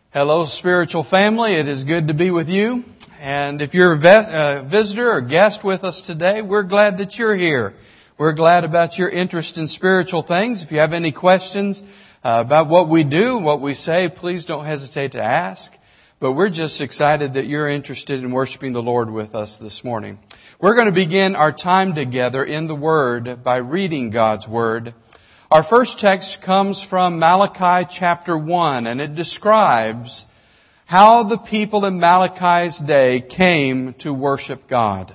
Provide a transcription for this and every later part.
Hello, spiritual family. It is good to be with you. And if you're a visitor or guest with us today, we're glad that you're here. We're glad about your interest in spiritual things. If you have any questions about what we do, what we say, please don't hesitate to ask. But we're just excited that you're interested in worshiping the Lord with us this morning. We're going to begin our time together in the Word by reading God's Word. Our first text comes from Malachi chapter 1, and it describes how the people in Malachi's day came to worship God.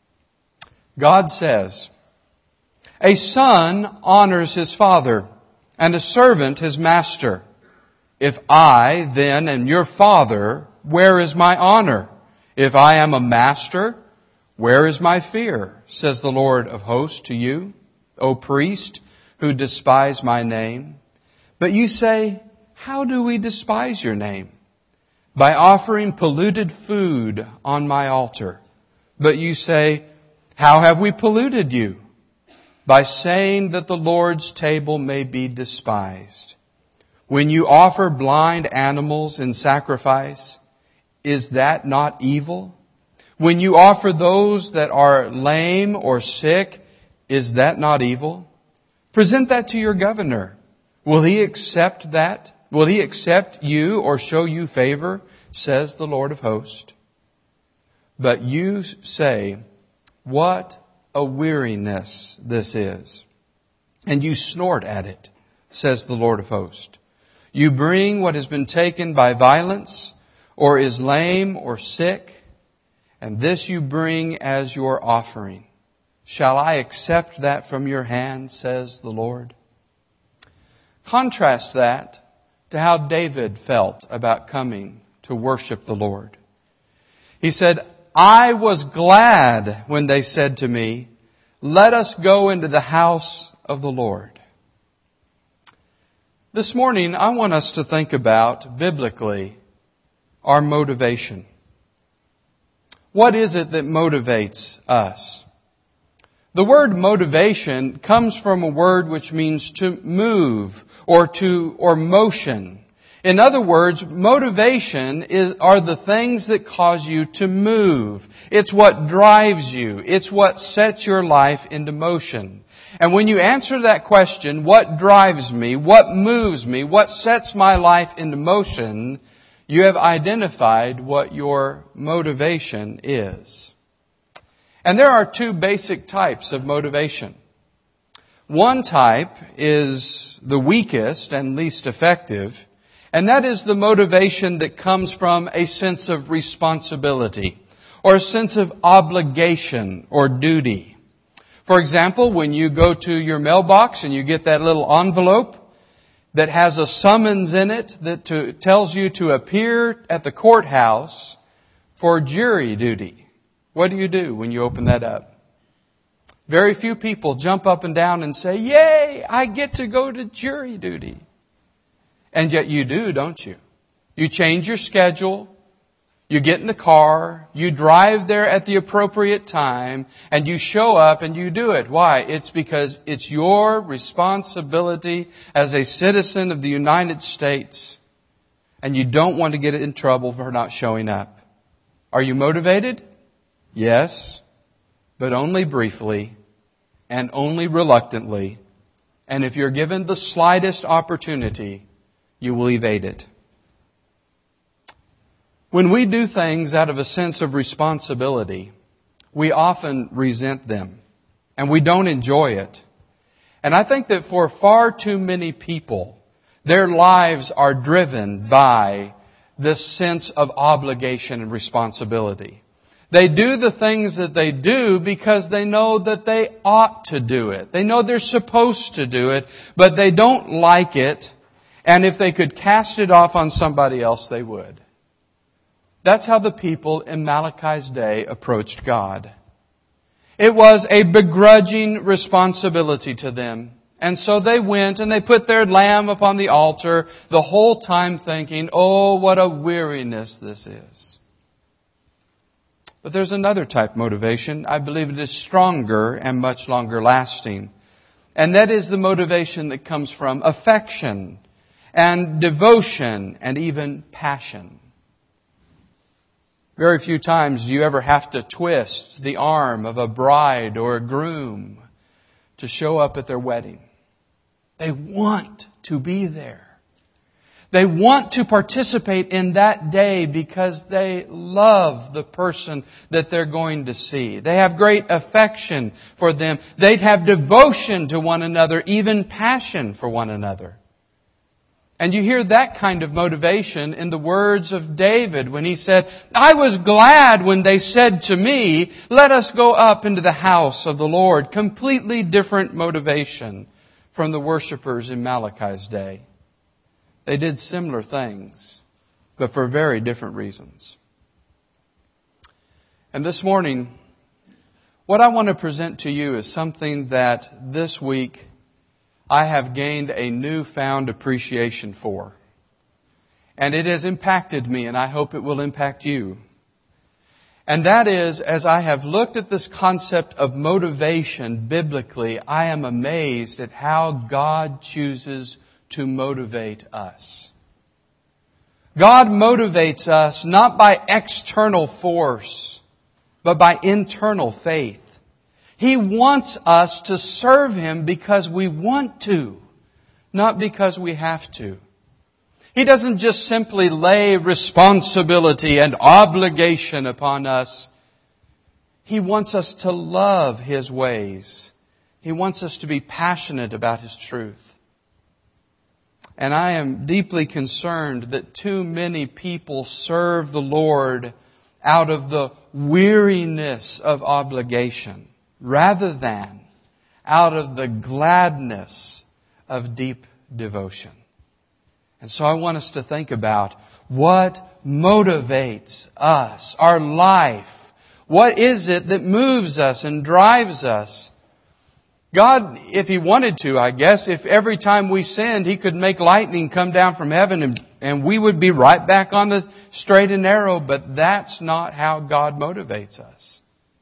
God says, "A son honors his father, and a servant his master. If I, then, am your father, where is my honor? If I am a master, where is my fear? Says the Lord of hosts to you, O priest, who despise my name. But you say, how do we despise your name? By offering polluted food on my altar. But you say, how have we polluted you? By saying that the Lord's table may be despised. When you offer blind animals in sacrifice, is that not evil? When you offer those that are lame or sick, is that not evil? Present that to your governor. Will he accept that? Will he accept you or show you favor? Says the Lord of hosts. But you say, what a weariness this is. And you snort at it, says the Lord of hosts. You bring what has been taken by violence, or is lame or sick, and this you bring as your offering. Shall I accept that from your hand, says the Lord? Contrast that to how David felt about coming to worship the Lord. He said, I was glad when they said to me, let us go into the house of the Lord. This morning, I want us to think about, biblically, our motivation. What is it that motivates us? The word motivation comes from a word which means to move or motion. In other words, motivation are the things that cause you to move. It's what drives you. It's what sets your life into motion. And when you answer that question, what drives me, what moves me, what sets my life into motion, you have identified what your motivation is. And there are two basic types of motivation. One type is the weakest and least effective, and that is the motivation that comes from a sense of responsibility or a sense of obligation or duty. For example, when you go to your mailbox and you get that little envelope that has a summons in it that tells you to appear at the courthouse for jury duty. What do when you open that up? Very few people jump up and down and say, yay, I get to go to jury duty. And yet you do, don't you? You change your schedule, you get in the car, you drive there at the appropriate time, and you show up and you do it. Why? It's because it's your responsibility as a citizen of the United States, and you don't want to get in trouble for not showing up. Are you motivated? Yes, but only briefly and only reluctantly. And if you're given the slightest opportunity, you will evade it. When we do things out of a sense of responsibility, we often resent them and we don't enjoy it. And I think that for far too many people, their lives are driven by this sense of obligation and responsibility. They do the things that they do because they know that they ought to do it. They know they're supposed to do it, but they don't like it. And if they could cast it off on somebody else, they would. That's how the people in Malachi's day approached God. It was a begrudging responsibility to them. And so they went and they put their lamb upon the altar, the whole time thinking, oh, what a weariness this is. But there's another type of motivation. I believe it is stronger and much longer lasting. And that is the motivation that comes from affection and devotion and even passion. Very few times do you ever have to twist the arm of a bride or a groom to show up at their wedding. They want to be there. They want to participate in that day because they love the person that they're going to see. They have great affection for them. They'd have devotion to one another, even passion for one another. And you hear that kind of motivation in the words of David when he said, I was glad when they said to me, let us go up into the house of the Lord. Completely different motivation from the worshipers in Malachi's day. They did similar things, but for very different reasons. And this morning, what I want to present to you is something that this week I have gained a newfound appreciation for. And it has impacted me, and I hope it will impact you. And that is, as I have looked at this concept of motivation biblically, I am amazed at how God chooses to motivate us. God motivates us not by external force, but by internal faith. He wants us to serve Him because we want to, not because we have to. He doesn't just simply lay responsibility and obligation upon us. He wants us to love His ways. He wants us to be passionate about His truth. And I am deeply concerned that too many people serve the Lord out of the weariness of obligation, rather than out of the gladness of deep devotion. And so I want us to think about what motivates us, our life. What is it that moves us and drives us? God, if He wanted to, I guess, if every time we sinned, He could make lightning come down from heaven and we would be right back on the straight and narrow, but that's not how God motivates us.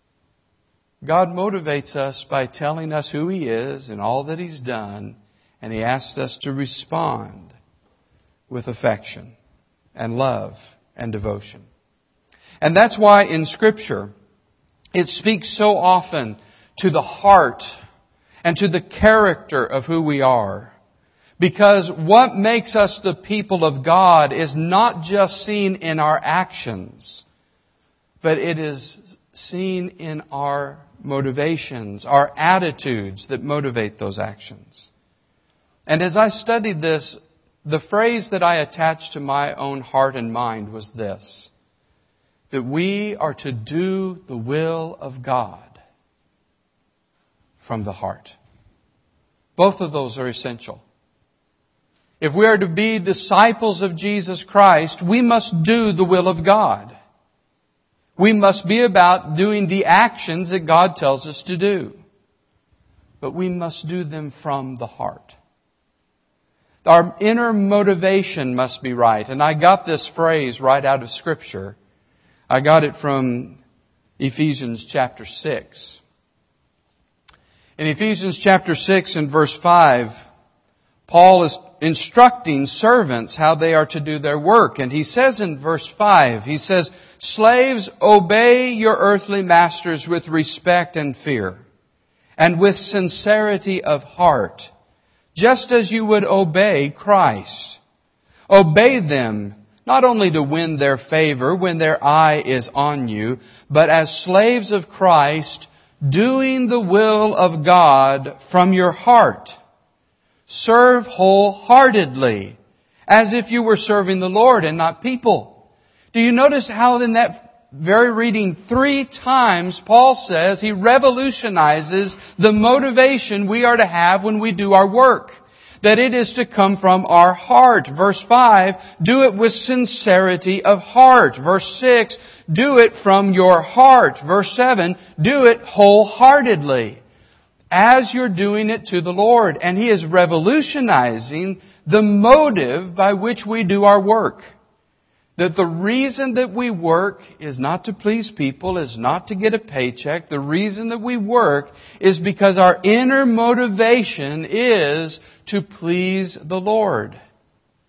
God motivates us by telling us who He is and all that He's done, and He asks us to respond with affection and love and devotion. And that's why in Scripture, it speaks so often to the heart and to the character of who we are. Because what makes us the people of God is not just seen in our actions, but it is seen in our motivations, our attitudes that motivate those actions. And as I studied this, the phrase that I attached to my own heart and mind was this: that we are to do the will of God from the heart. Both of those are essential. If we are to be disciples of Jesus Christ, we must do the will of God. We must be about doing the actions that God tells us to do. But we must do them from the heart. Our inner motivation must be right. And I got this phrase right out of Scripture. I got it from Ephesians chapter 6. In Ephesians chapter 6 and verse 5, Paul is instructing servants how they are to do their work. And he says in verse 5, he says, "Slaves, obey your earthly masters with respect and fear, and with sincerity of heart, just as you would obey Christ. Obey them, not only to win their favor when their eye is on you, but as slaves of Christ, doing the will of God from your heart. Serve wholeheartedly, as if you were serving the Lord and not people." Do you notice how in that very reading 3 times Paul says he revolutionizes the motivation we are to have when we do our work? That it is to come from our heart. Verse 5, do it with sincerity of heart. Verse 6, do it from your heart. Verse 7, do it wholeheartedly, as you're doing it to the Lord. And He is revolutionizing the motive by which we do our work. That the reason that we work is not to please people, is not to get a paycheck. The reason that we work is because our inner motivation is to please the Lord.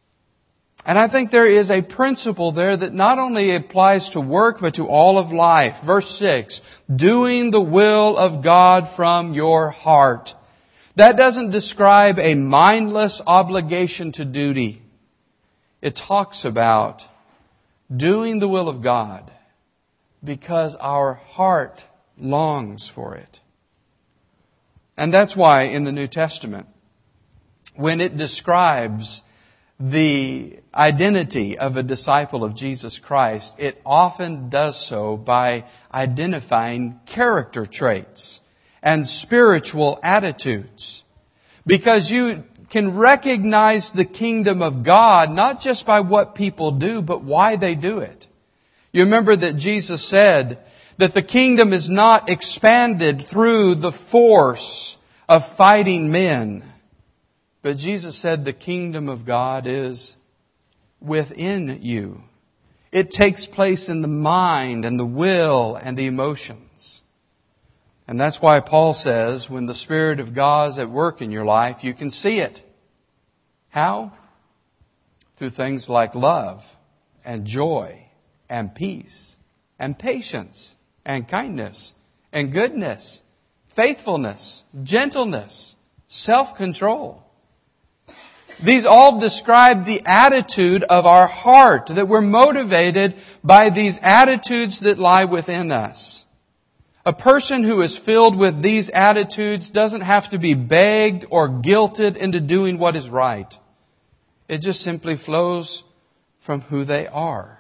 And I think there is a principle there that not only applies to work, but to all of life. Verse 6, doing the will of God from your heart. That doesn't describe a mindless obligation to duty. It talks about doing the will of God because our heart longs for it. And that's why in the New Testament, when it describes the identity of a disciple of Jesus Christ, it often does so by identifying character traits and spiritual attitudes. Because you can recognize the kingdom of God not just by what people do, but why they do it. You remember that Jesus said that the kingdom is not expanded through the force of fighting men. But Jesus said the kingdom of God is within you. It takes place in the mind and the will and the emotions. And that's why Paul says when the Spirit of God is at work in your life, you can see it. How? Through things like love and joy and peace and patience and kindness and goodness, faithfulness, gentleness, self-control. These all describe the attitude of our heart, that we're motivated by these attitudes that lie within us. A person who is filled with these attitudes doesn't have to be begged or guilted into doing what is right. It just simply flows from who they are.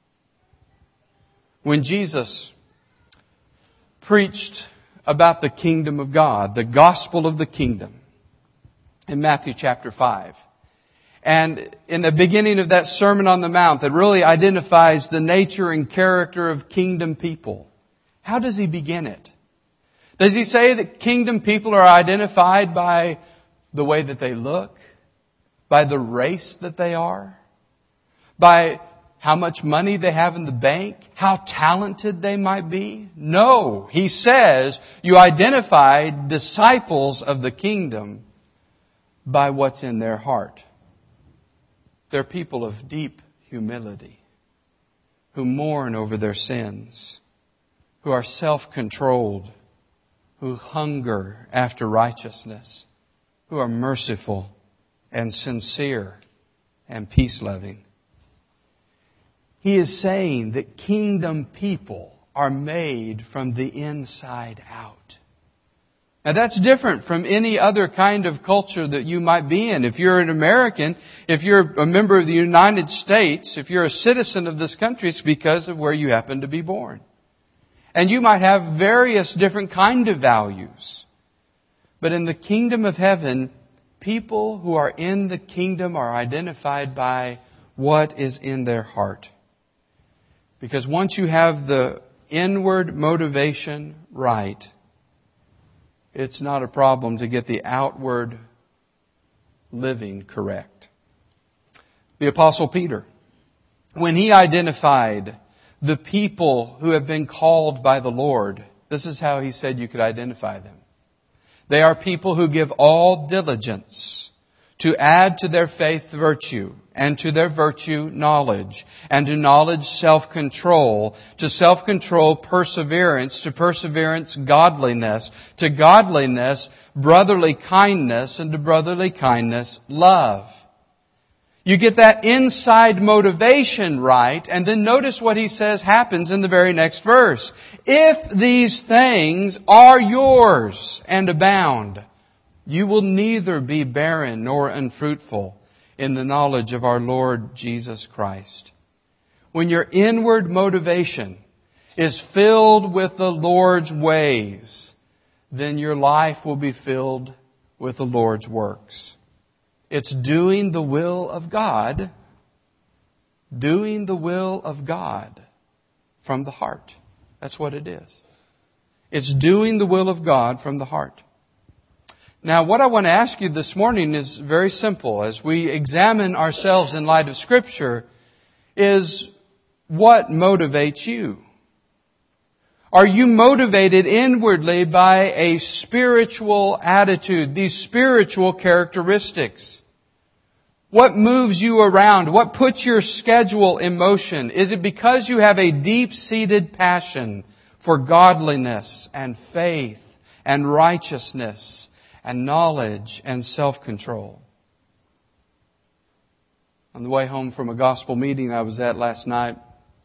When Jesus preached about the kingdom of God, the gospel of the kingdom, in Matthew chapter 5. And in the beginning of that Sermon on the Mount that really identifies the nature and character of kingdom people, how does He begin it? Does He say that kingdom people are identified by the way that they look? By the race that they are? By how much money they have in the bank? How talented they might be? No. He says you identify disciples of the kingdom by what's in their heart. They're people of deep humility, who mourn over their sins, who are self-controlled, who hunger after righteousness, who are merciful and sincere and peace-loving. He is saying that kingdom people are made from the inside out. Now that's different from any other kind of culture that you might be in. If you're an American, if you're a member of the United States, if you're a citizen of this country, it's because of where you happen to be born. And you might have various different kind of values. But in the kingdom of heaven, people who are in the kingdom are identified by what is in their heart. Because once you have the inward motivation right, it's not a problem to get the outward living correct. The Apostle Peter, when he identified the people who have been called by the Lord, this is how he said you could identify them. They are people who give all diligence to add to their faith virtue, and to their virtue knowledge, and to knowledge self-control, to self-control perseverance, to perseverance godliness, to godliness brotherly kindness, and to brotherly kindness love. You get that inside motivation right, and then notice what he says happens in the very next verse. If these things are yours and abound, you will neither be barren nor unfruitful in the knowledge of our Lord Jesus Christ. When your inward motivation is filled with the Lord's ways, then your life will be filled with the Lord's works. It's doing the will of God, doing the will of God from the heart. That's what it is. It's doing the will of God from the heart. Now, what I want to ask you this morning is very simple. As we examine ourselves in light of Scripture, is what motivates you? Are you motivated inwardly by a spiritual attitude, these spiritual characteristics? What moves you around? What puts your schedule in motion? Is it because you have a deep-seated passion for godliness and faith and righteousness and knowledge and self-control? On the way home from a gospel meeting I was at last night,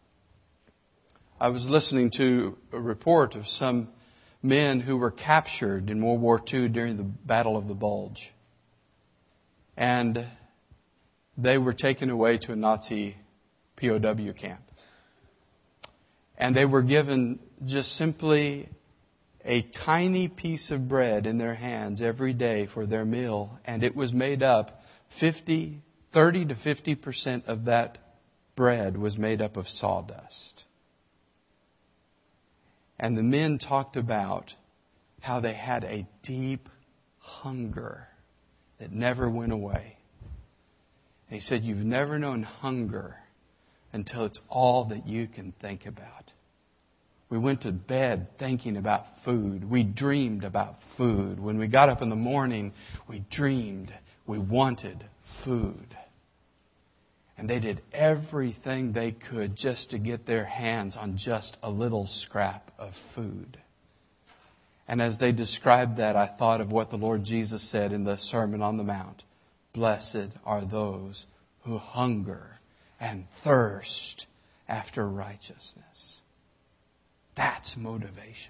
I was listening to a report of some men who were captured in World War II during the Battle of the Bulge. And they were taken away to a Nazi POW camp. And they were given just simply a tiny piece of bread in their hands every day for their meal. And it was made up 30 to 50% of that bread was made up of sawdust. And the men talked about how they had a deep hunger that never went away. And he said, you've never known hunger until it's all that you can think about. We went to bed thinking about food. We dreamed about food. When we got up in the morning, we dreamed, we wanted food. And they did everything they could just to get their hands on just a little scrap of food. And as they described that, I thought of what the Lord Jesus said in the Sermon on the Mount. Blessed are those who hunger and thirst after righteousness. That's motivation.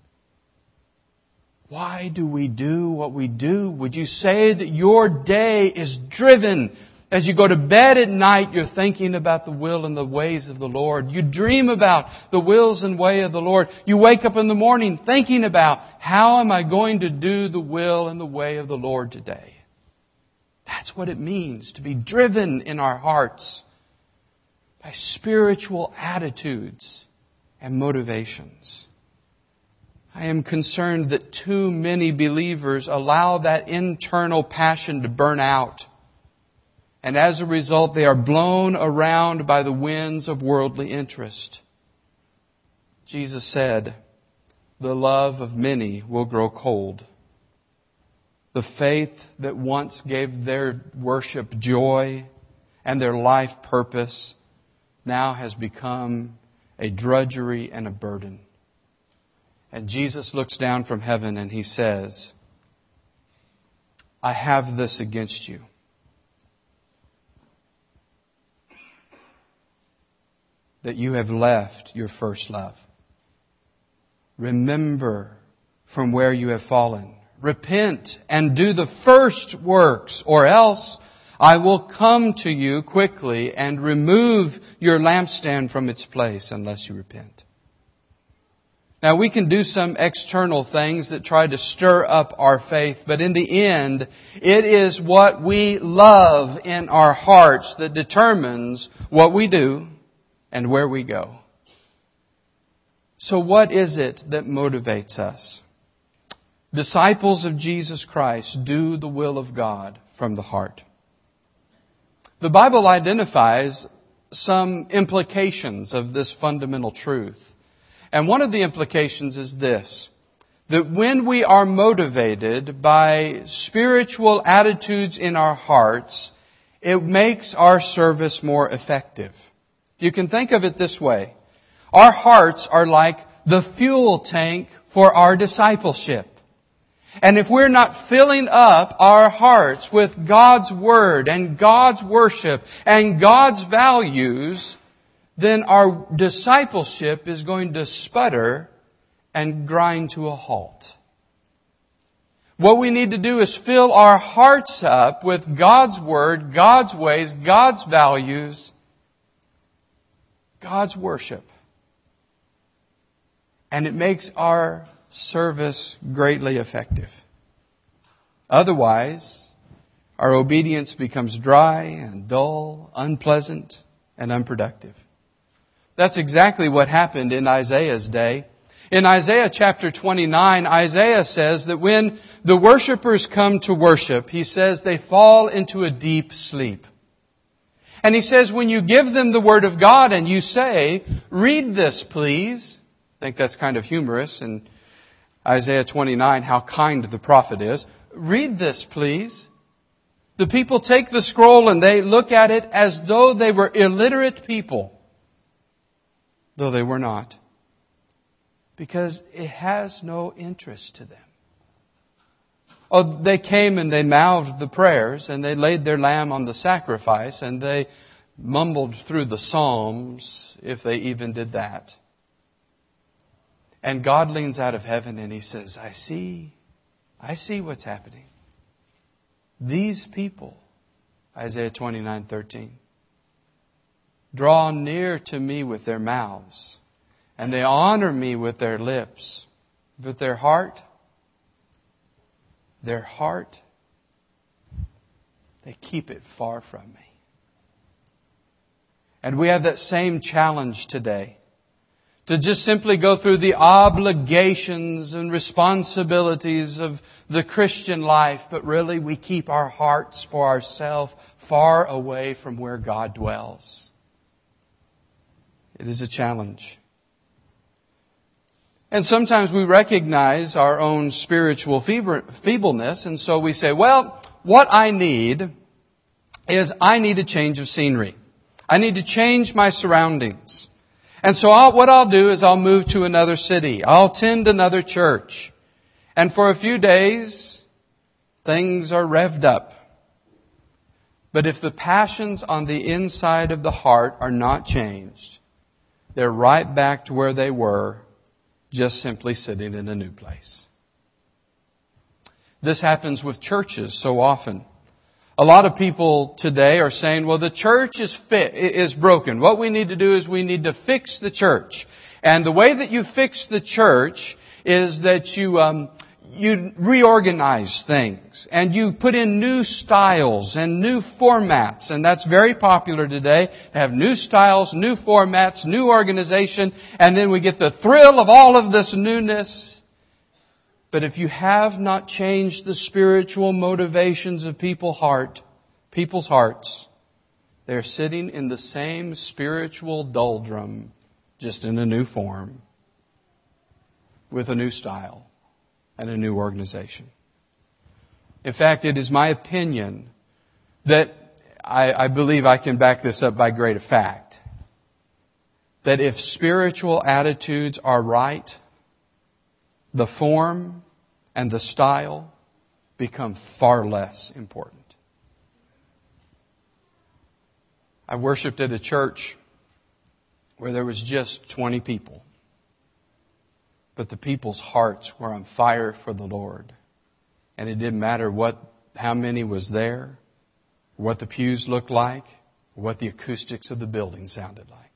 Why do we do what we do? Would you say that your day is driven? As you go to bed at night, you're thinking about the will and the ways of the Lord. You dream about the wills and way of the Lord. You wake up in the morning thinking about, how am I going to do the will and the way of the Lord today? That's what it means to be driven in our hearts by spiritual attitudes and motivations. I am concerned that too many believers allow that internal passion to burn out. And as a result, they are blown around by the winds of worldly interest. Jesus said, the love of many will grow cold. The faith that once gave their worship joy and their life purpose now has become a drudgery and a burden. And Jesus looks down from heaven and He says, I have this against you. That you have left your first love. Remember from where you have fallen. Repent and do the first works, or else I will come to you quickly and remove your lampstand from its place unless you repent. Now we can do some external things that try to stir up our faith, but in the end, it is what we love in our hearts that determines what we do and where we go. So what is it that motivates us? Disciples of Jesus Christ do the will of God from the heart. The Bible identifies some implications of this fundamental truth. And one of the implications is this, that when we are motivated by spiritual attitudes in our hearts, it makes our service more effective. You can think of it this way. Our hearts are like the fuel tank for our discipleship. And if we're not filling up our hearts with God's Word and God's worship and God's values, then our discipleship is going to sputter and grind to a halt. What we need to do is fill our hearts up with God's Word, God's ways, God's values, God's worship. And it makes our service greatly effective. Otherwise, our obedience becomes dry and dull, unpleasant, and unproductive. That's exactly what happened in Isaiah's day. In Isaiah chapter 29, Isaiah says that when the worshipers come to worship, he says they fall into a deep sleep. And he says when you give them the Word of God and you say, read this please. I think that's kind of humorous in Isaiah 29, how kind the prophet is. Read this please. The people take the scroll and they look at it as though they were illiterate people, though they were not, because it has no interest to them. Oh, they came and they mouthed the prayers and they laid their lamb on the sacrifice and they mumbled through the Psalms, if they even did that. And God leans out of heaven and He says, I see what's happening. These people, Isaiah 29:13, draw near to me with their mouths, and they honor me with their lips, but their heart, they keep it far from me. And we have that same challenge today, to just simply go through the obligations and responsibilities of the Christian life, but really we keep our hearts for ourselves far away from where God dwells. It is a challenge. And sometimes we recognize our own spiritual feebleness, and so we say, well, what I need is I need a change of scenery. I need to change my surroundings. And so what I'll do is I'll move to another city. I'll attend another church. And for a few days, things are revved up. But if the passions on the inside of the heart are not changed, they're right back to where they were, just simply sitting in a new place. This happens with churches so often. A lot of people today are saying, well, the church is broken. What we need to do is we need to fix the church. And the way that you fix the church is that you reorganize things and you put in new styles and new formats. And that's very popular today, to have new styles, new formats, new organization. And then we get the thrill of all of this newness. But if you have not changed the spiritual motivations of people's hearts, they're sitting in the same spiritual doldrum, just in a new form, with a new style and a new organization. In fact, it is my opinion that I believe I can back this up by great fact, that if spiritual attitudes are right, the form and the style become far less important. I worshiped at a church where there was just 20 people. But the people's hearts were on fire for the Lord. And it didn't matter how many was there, what the pews looked like, or what the acoustics of the building sounded like.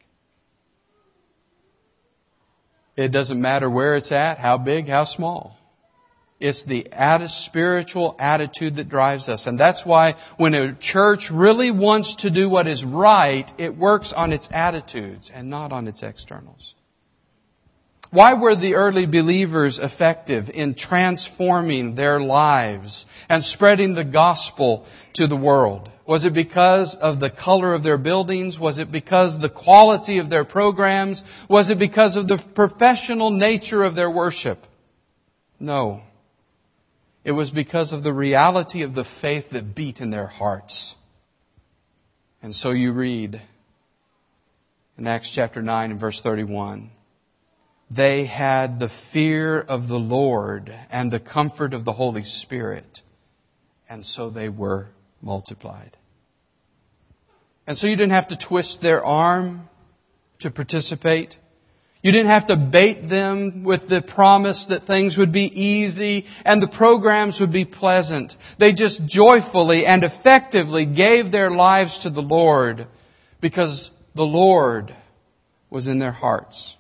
It doesn't matter where it's at, how big, how small. It's the spiritual attitude that drives us. And that's why when a church really wants to do what is right, it works on its attitudes and not on its externals. Why were the early believers effective in transforming their lives and spreading the gospel to the world? Was it because of the color of their buildings? Was it because of the quality of their programs? Was it because of the professional nature of their worship? No. It was because of the reality of the faith that beat in their hearts. And so you read in Acts chapter 9 and verse 31, they had the fear of the Lord and the comfort of the Holy Spirit, and so they were multiplied. And so you didn't have to twist their arm to participate. You didn't have to bait them with the promise that things would be easy and the programs would be pleasant. They just joyfully and effectively gave their lives to the Lord because the Lord was in their hearts.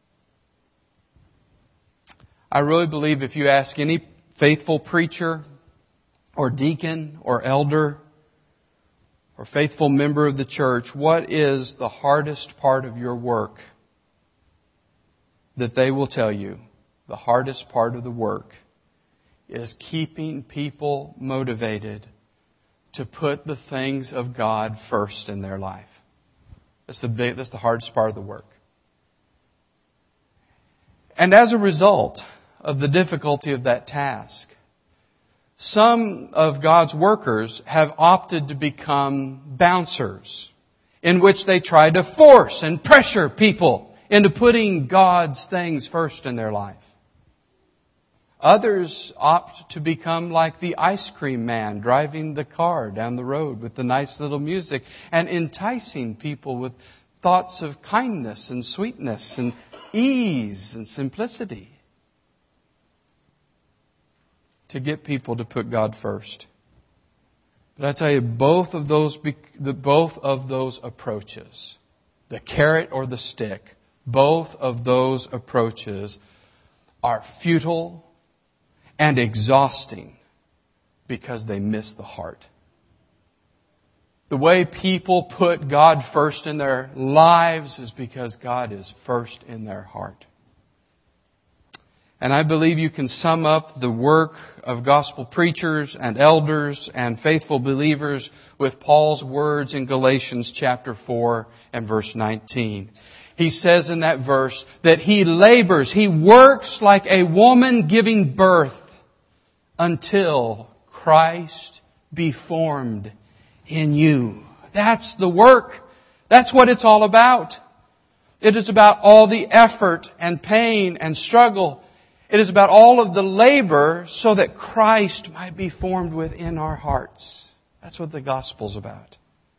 I really believe if you ask any faithful preacher or deacon or elder or faithful member of the church, what is the hardest part of your work? That they will tell you the hardest part of the work is keeping people motivated to put the things of God first in their life. That's the hardest part of the work. And as a result of the difficulty of that task, Some of God's workers have opted to become bouncers, in which they try to force and pressure people into putting God's things first in their life. Others opt to become like the ice cream man driving the car down the road with the nice little music and enticing people with thoughts of kindness and sweetness and ease and simplicity to get people to put God first. But I tell you, both of those approaches, the carrot or the stick, both of those approaches are futile and exhausting because they miss the heart. The way people put God first in their lives is because God is first in their heart. And I believe you can sum up the work of gospel preachers and elders and faithful believers with Paul's words in Galatians chapter 4 and verse 19. He says in that verse that he labors, he works like a woman giving birth until Christ be formed in you. That's the work. That's what it's all about. It is about all the effort and pain and struggle. It is about all of the labor so that Christ might be formed within our hearts. That's what the gospel's about.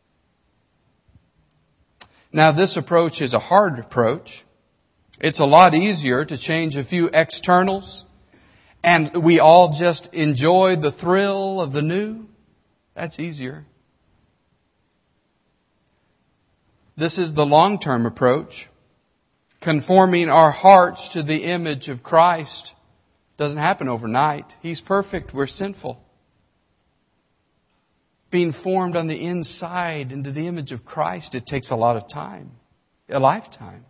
Now, this approach is a hard approach. It's a lot easier to change a few externals and we all just enjoy the thrill of the new. That's easier. This is the long-term approach. Conforming our hearts to the image of Christ doesn't happen overnight. He's perfect. We're sinful. Being formed on the inside into the image of Christ, it takes a lot of time, a lifetime.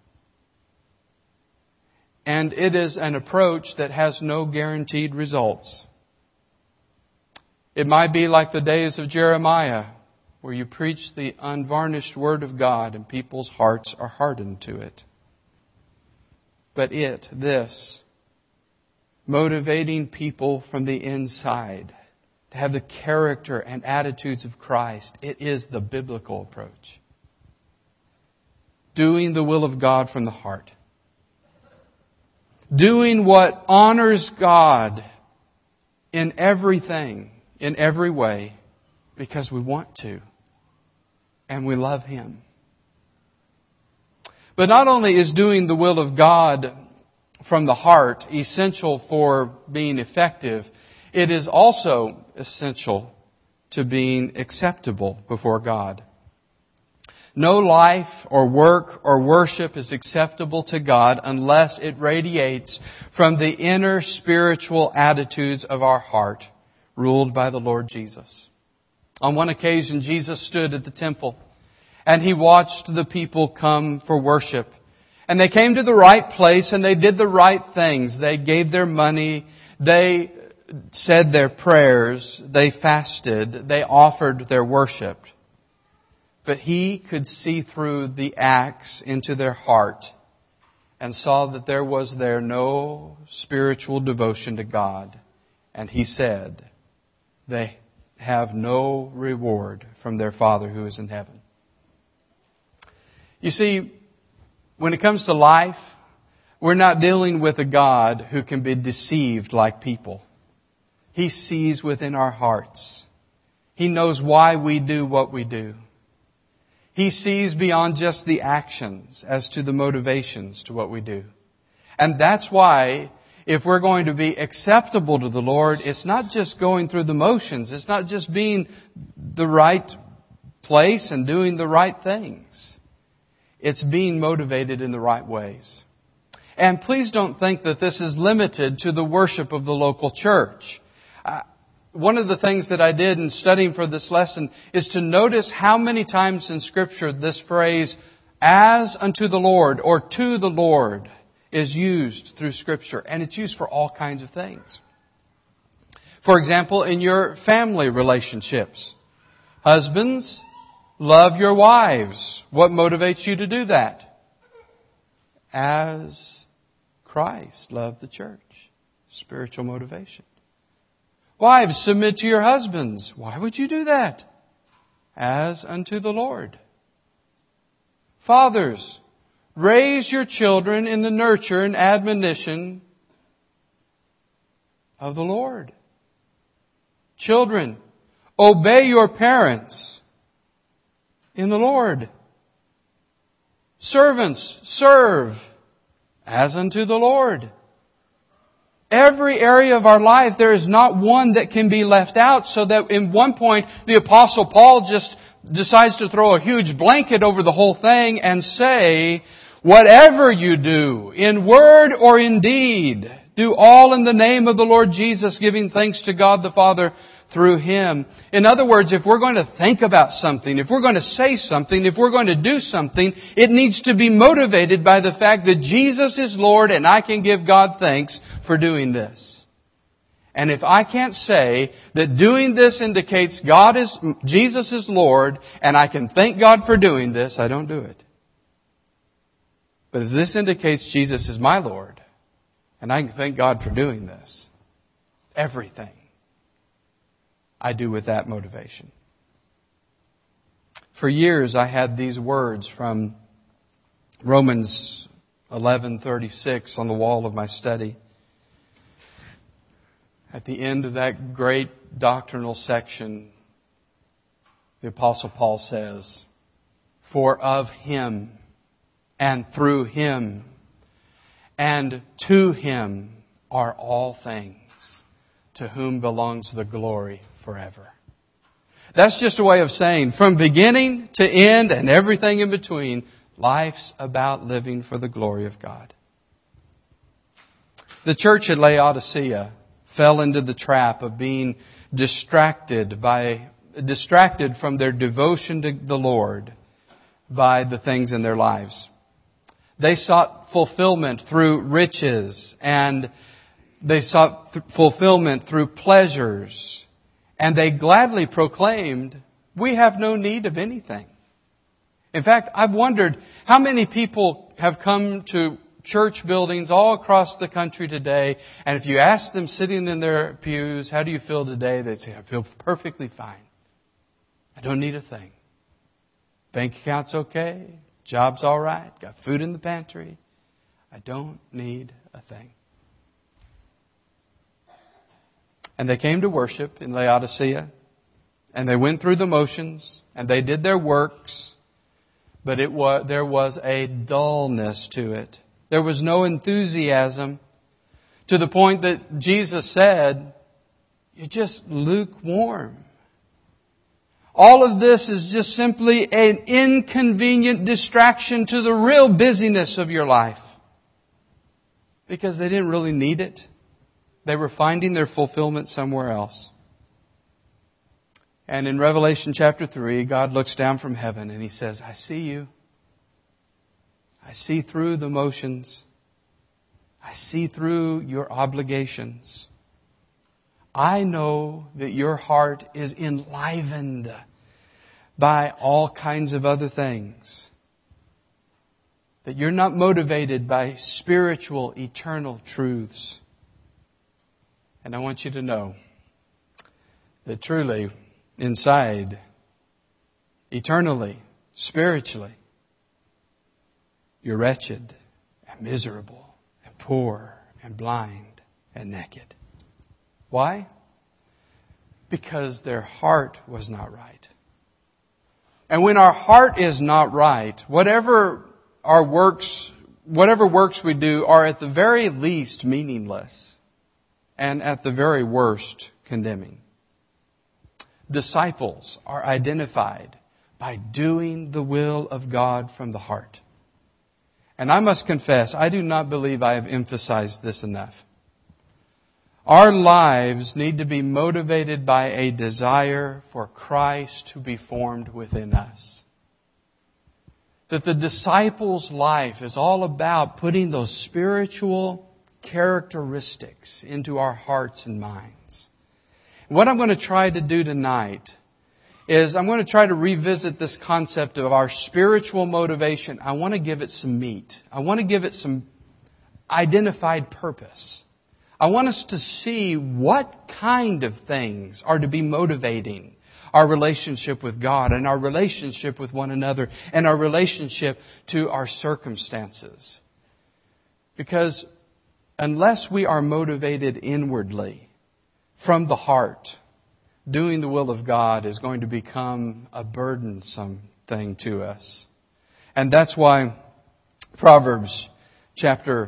And it is an approach that has no guaranteed results. It might be like the days of Jeremiah, where you preach the unvarnished Word of God and people's hearts are hardened to it. But this, motivating people from the inside to have the character and attitudes of Christ, it is the biblical approach. Doing the will of God from the heart. Doing what honors God in everything, in every way, because we want to. And we love Him. But not only is doing the will of God from the heart essential for being effective, it is also essential to being acceptable before God. No life or work or worship is acceptable to God unless it radiates from the inner spiritual attitudes of our heart, ruled by the Lord Jesus. On one occasion, Jesus stood at the temple and He watched the people come for worship. And they came to the right place and they did the right things. They gave their money. They said their prayers. They fasted. They offered their worship. But He could see through the acts into their heart and saw that there was no spiritual devotion to God. And He said, they have no reward from their Father who is in heaven. You see, when it comes to life, we're not dealing with a God who can be deceived like people. He sees within our hearts. He knows why we do what we do. He sees beyond just the actions as to the motivations to what we do. And that's why if we're going to be acceptable to the Lord, it's not just going through the motions. It's not just being the right place and doing the right things. It's being motivated in the right ways. And please don't think that this is limited to the worship of the local church. One of the things that I did in studying for this lesson is to notice how many times in Scripture this phrase, as unto the Lord or to the Lord, is used through Scripture. And it's used for all kinds of things. For example, in your family relationships. Husbands, love your wives. What motivates you to do that? As Christ loved the church. Spiritual motivation. Wives, submit to your husbands. Why would you do that? As unto the Lord. Fathers, raise your children in the nurture and admonition of the Lord. Children, obey your parents in the Lord. Servants, serve as unto the Lord. Every area of our life, there is not one that can be left out, so that in one point the Apostle Paul just decides to throw a huge blanket over the whole thing and say, whatever you do, in word or in deed, do all in the name of the Lord Jesus, giving thanks to God the Father through Him. In other words, if we're going to think about something, if we're going to say something, if we're going to do something, it needs to be motivated by the fact that Jesus is Lord and I can give God thanks for doing this. And if I can't say that doing this indicates Jesus is Lord and I can thank God for doing this, I don't do it. But if this indicates Jesus is my Lord and I can thank God for doing this, everything I do with that motivation. For years I had these words from Romans 11:36 on the wall of my study. At the end of that great doctrinal section, the Apostle Paul says, for of Him and through Him and to Him are all things, to whom belongs the glory forever. That's just a way of saying from beginning to end and everything in between, life's about living for the glory of God. The church at Laodicea fell into the trap of being distracted from their devotion to the Lord by the things in their lives. They sought fulfillment through riches and they sought fulfillment through pleasures. And they gladly proclaimed, we have no need of anything. In fact, I've wondered how many people have come to church buildings all across the country today, and if you ask them sitting in their pews, how do you feel today? They'd say, I feel perfectly fine. I don't need a thing. Bank account's okay. Job's all right. Got food in the pantry. I don't need a thing. And they came to worship in Laodicea, and they went through the motions, and they did their works, but there was a dullness to it. There was no enthusiasm, to the point that Jesus said, you're just lukewarm. All of this is just simply an inconvenient distraction to the real busyness of your life. Because they didn't really need it. They were finding their fulfillment somewhere else. And in Revelation chapter 3, God looks down from heaven and He says, I see you. I see through the motions. I see through your obligations. I know that your heart is enlivened by all kinds of other things. That you're not motivated by spiritual, eternal truths. And I want you to know that truly, inside, eternally, spiritually, you're wretched and miserable and poor and blind and naked. Why? Because their heart was not right. And when our heart is not right, whatever works we do are at the very least meaningless. And at the very worst, condemning. Disciples are identified by doing the will of God from the heart. And I must confess, I do not believe I have emphasized this enough. Our lives need to be motivated by a desire for Christ to be formed within us. That the disciple's life is all about putting those spiritual characteristics into our hearts and minds. What I'm going to try to do tonight is I'm going to try to revisit this concept of our spiritual motivation. I want to give it some meat. I want to give it some identified purpose. I want us to see what kind of things are to be motivating our relationship with God and our relationship with one another and our relationship to our circumstances. Because unless we are motivated inwardly from the heart, doing the will of God is going to become a burdensome thing to us. And that's why Proverbs chapter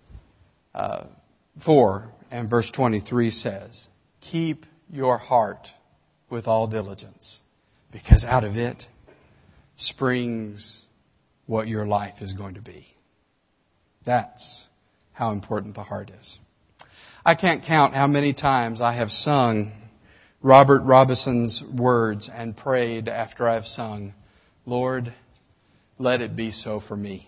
4 and verse 23 says, keep your heart with all diligence, because out of it springs what your life is going to be. That's how important the heart is. I can't count how many times I have sung Robert Robison's words and prayed after I've sung, Lord, let it be so for me.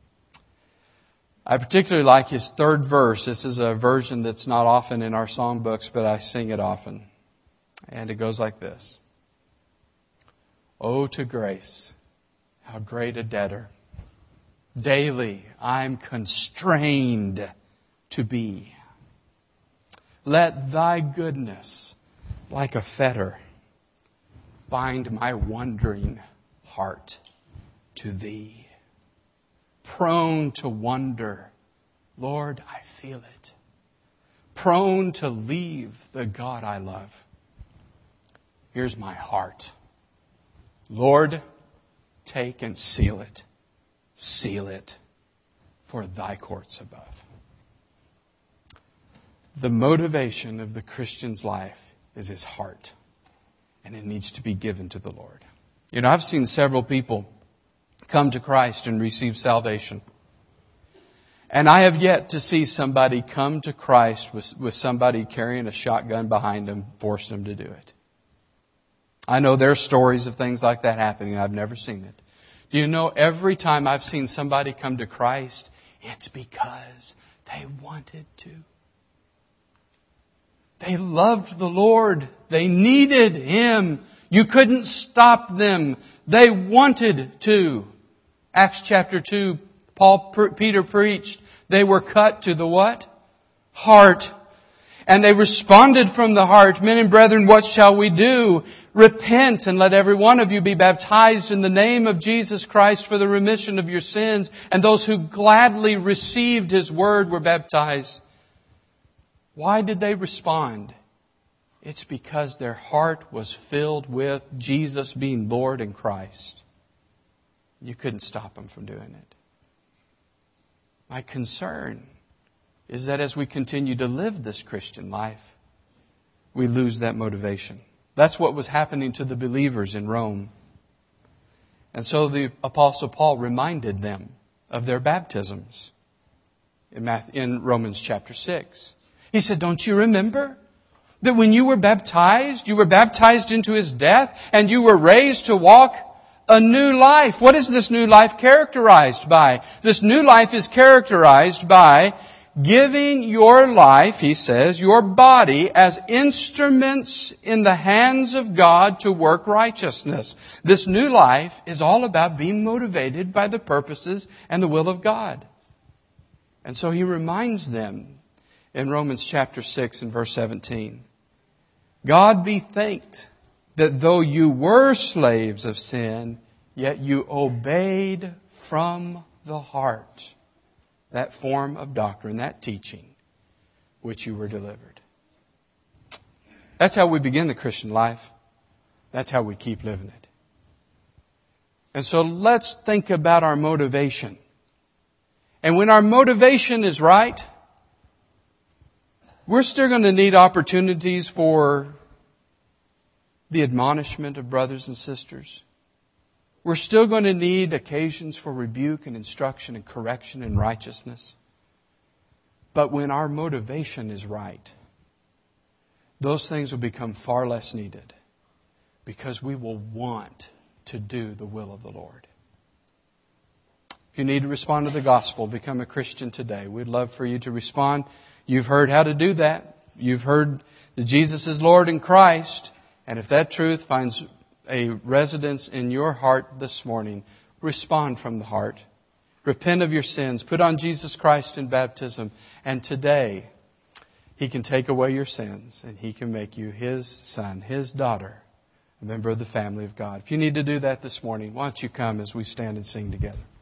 I particularly like his third verse. This is a version that's not often in our songbooks, but I sing it often. And it goes like this. Oh, to grace, how great a debtor. Daily I'm constrained to be. Let thy goodness, like a fetter, bind my wandering heart to thee. Prone to wonder, Lord, I feel it. Prone to leave the God I love. Here's my heart. Lord, take and seal it. Seal it for thy courts above. The motivation of the Christian's life is his heart. And it needs to be given to the Lord. You know, I've seen several people come to Christ and receive salvation. And I have yet to see somebody come to Christ with somebody carrying a shotgun behind them, force them to do it. I know there are stories of things like that happening. I've never seen it. Do you know, every time I've seen somebody come to Christ, it's because they wanted to. They loved the Lord. They needed Him. You couldn't stop them. They wanted to. Acts chapter 2, Peter preached. They were cut to the what? Heart. And they responded from the heart, men and brethren, what shall we do? Repent and let every one of you be baptized in the name of Jesus Christ for the remission of your sins. And those who gladly received His word were baptized. Why did they respond? It's because their heart was filled with Jesus being Lord and Christ. You couldn't stop them from doing it. My concern is that as we continue to live this Christian life, we lose that motivation. That's what was happening to the believers in Rome. And so the Apostle Paul reminded them of their baptisms in Romans chapter 6. He said, don't you remember that when you were baptized into His death, and you were raised to walk a new life? What is this new life characterized by? This new life is characterized by giving your life, he says, your body as instruments in the hands of God to work righteousness. This new life is all about being motivated by the purposes and the will of God. And so he reminds them in Romans chapter 6 and verse 17, God be thanked that though you were slaves of sin, yet you obeyed from the heart that form of doctrine, that teaching, which you were delivered. That's how we begin the Christian life. That's how we keep living it. And so let's think about our motivation. And when our motivation is right, we're still going to need opportunities for the admonishment of brothers and sisters. We're still going to need occasions for rebuke and instruction and correction and righteousness. But when our motivation is right, those things will become far less needed because we will want to do the will of the Lord. If you need to respond to the gospel, become a Christian today. We'd love for you to respond. You've heard how to do that. You've heard that Jesus is Lord in Christ. And if that truth finds a residence in your heart this morning, respond from the heart. Repent of your sins. Put on Jesus Christ in baptism. And today, He can take away your sins, and He can make you His son, His daughter, a member of the family of God. If you need to do that this morning, why don't you come as we stand and sing together?